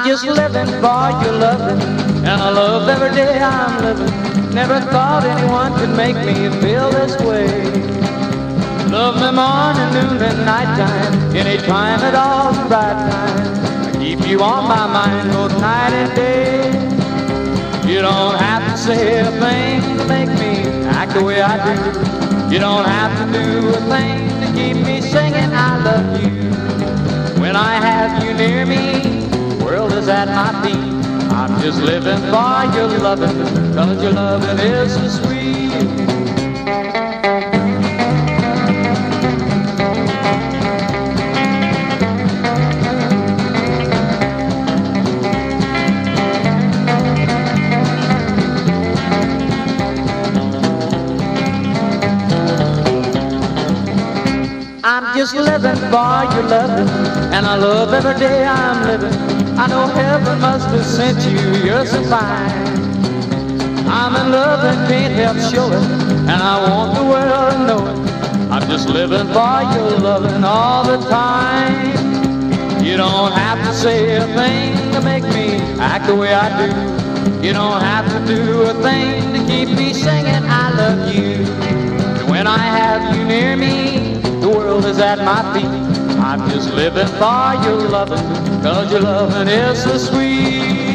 just living for your loving, and I love every day I'm living. Never thought anyone could make me feel this way. Love me morning, noon, and nighttime, any time at all, the right time. I keep you on my mind both night and day. You don't have to say a thing to make me act the way I do. You don't have to do a thing to keep me singing I love you. When I have you near me, the world is at my feet. I'm just living for your loving, 'cause your loving is so sweet. I'm just living for your loving, and I love every day I'm living. I know heaven must have sent you, you're so fine. I'm in love and can't help showing, and I want the world to know it. I'm just living for your loving all the time. You don't have to say a thing to make me act the way I do. You don't have to do a thing to keep me singing I love you. And when I have you near me, the world is at my feet. I'm just living for your loving, 'cause your loving is so sweet.